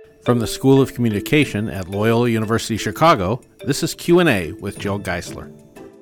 From the School of Communication at Loyola University Chicago, this is Q&A with Jill Geisler.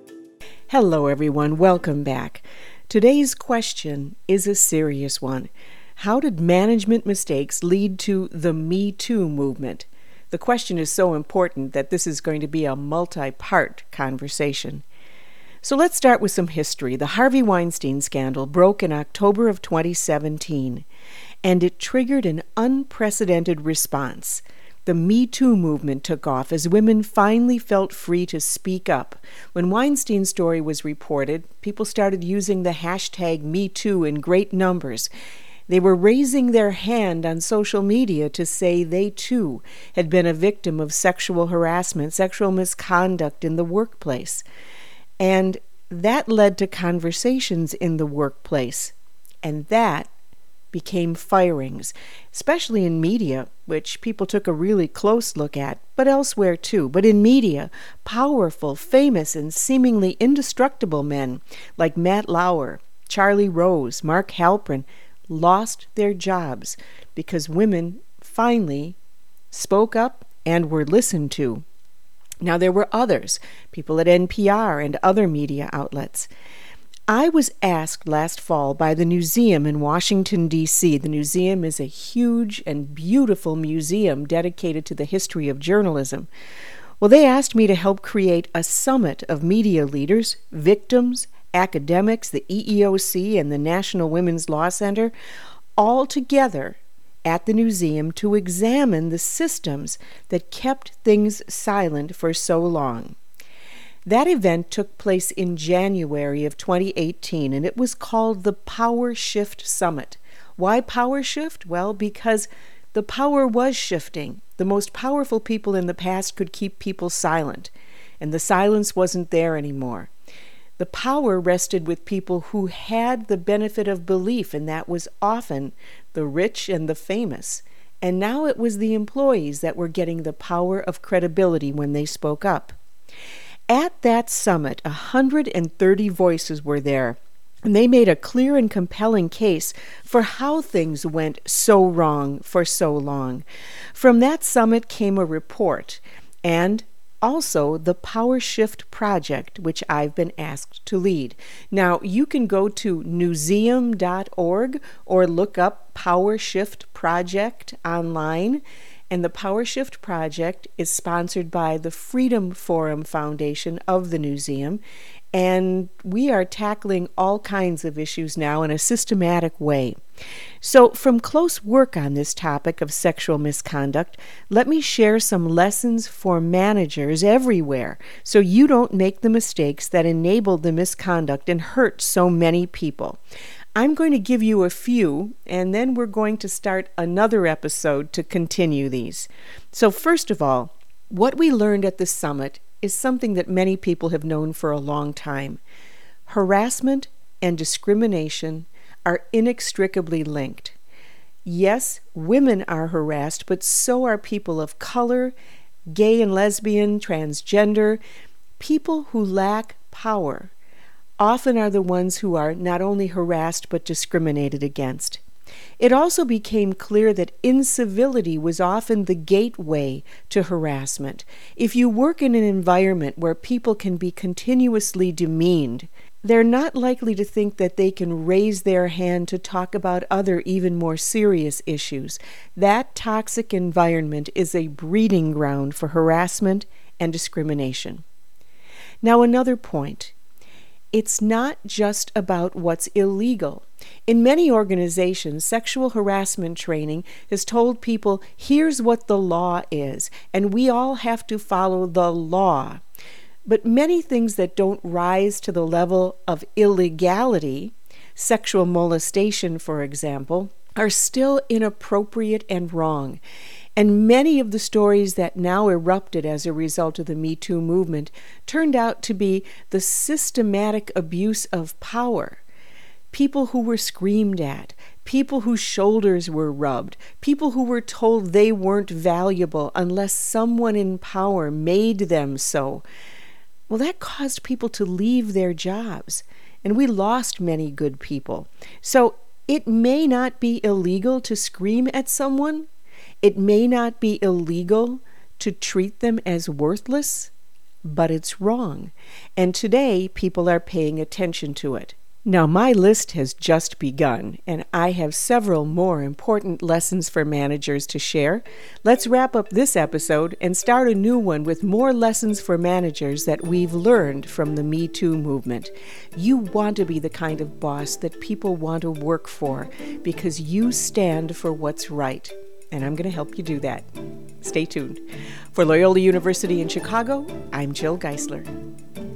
Hello everyone, welcome back. Today's question is a serious one. How did management mistakes lead to the Me Too movement? The question is so important that this is going to be a multi-part conversation. So let's start with some history. The Harvey Weinstein scandal broke in October of 2017, and it triggered an unprecedented response. The Me Too movement took off as women finally felt free to speak up. When Weinstein's story was reported, people started using the hashtag #MeToo in great numbers. They were raising their hand on social media to say they too had been a victim of sexual harassment, sexual misconduct in the workplace. And that led to conversations in the workplace. And that became firings, especially in media, which people took a really close look at, but elsewhere too. But in media, powerful, famous, and seemingly indestructible men like Matt Lauer, Charlie Rose, Mark Halperin lost their jobs because women finally spoke up and were listened to. Now, there were others, people at NPR and other media outlets. I was asked last fall by the Newseum in Washington, D.C. The Newseum is a huge and beautiful museum dedicated to the history of journalism. Well, they asked me to help create a summit of media leaders, victims, academics, the EEOC, and the National Women's Law Center, all together at the Newseum to examine the systems that kept things silent for so long. That event took place in January of 2018, and it was called the Power Shift Summit. Why Power Shift? Well, because the power was shifting. The most powerful people in the past could keep people silent, and the silence wasn't there anymore. The power rested with people who had the benefit of belief, and that was often the rich and the famous. And now it was the employees that were getting the power of credibility when they spoke up. At that summit, 130 voices were there, and they made a clear and compelling case for how things went so wrong for so long. From that summit came a report, and also the Power Shift Project, which I've been asked to lead. Now, you can go to newseum.org or look up Power Shift Project online. And the Power Shift Project is sponsored by the Freedom Forum Foundation of the Newseum. And we are tackling all kinds of issues now in a systematic way. So, from close work on this topic of sexual misconduct, let me share some lessons for managers everywhere so you don't make the mistakes that enabled the misconduct and hurt so many people. I'm going to give you a few, and then we're going to start another episode to continue these. So, first of all, what we learned at the summit is something that many people have known for a long time. Harassment and discrimination are inextricably linked. Yes, women are harassed, but so are people of color, gay and lesbian, transgender. People who lack power often are the ones who are not only harassed but discriminated against. It also became clear that incivility was often the gateway to harassment. If you work in an environment where people can be continuously demeaned, they're not likely to think that they can raise their hand to talk about other, even more serious issues. That toxic environment is a breeding ground for harassment and discrimination. Now, another point. It's not just about what's illegal. In many organizations, sexual harassment training has told people, here's what the law is, and we all have to follow the law. But many things that don't rise to the level of illegality, sexual molestation, for example, are still inappropriate and wrong. And many of the stories that now erupted as a result of the Me Too movement turned out to be the systematic abuse of power. People who were screamed at, people whose shoulders were rubbed, people who were told they weren't valuable unless someone in power made them so. Well, that caused people to leave their jobs, and we lost many good people. So it may not be illegal to scream at someone. It may not be illegal to treat them as worthless, but it's wrong. And today, people are paying attention to it. Now, my list has just begun, and I have several more important lessons for managers to share. Let's wrap up this episode and start a new one with more lessons for managers that we've learned from the Me Too movement. You want to be the kind of boss that people want to work for because you stand for what's right. And I'm going to help you do that. Stay tuned. For Loyola University in Chicago, I'm Jill Geisler.